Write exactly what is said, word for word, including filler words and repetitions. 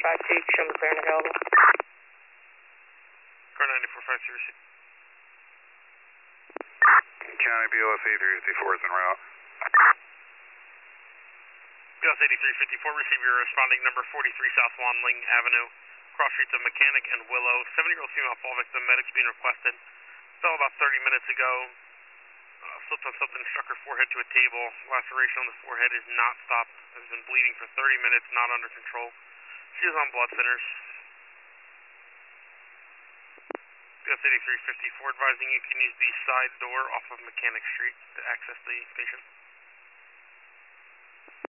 five two, show me clear and available. Car ninety-four five two, receive. County B L S eighty-three fifty-four is en route. B L S eighty-three fifty-four, receive your responding number forty-three South Wanling Avenue, cross streets of Mechanic and Willow. seventy-year-old female fall victim, medics being requested. Fell about thirty minutes ago. Uh, slipped on something, struck her forehead to a table. Laceration on the forehead is not stopped. Has been bleeding for thirty minutes, not under control. She is on blood thinners. B S eighty-three fifty-four advising you can use the side door off of Mechanic Street to access the patient.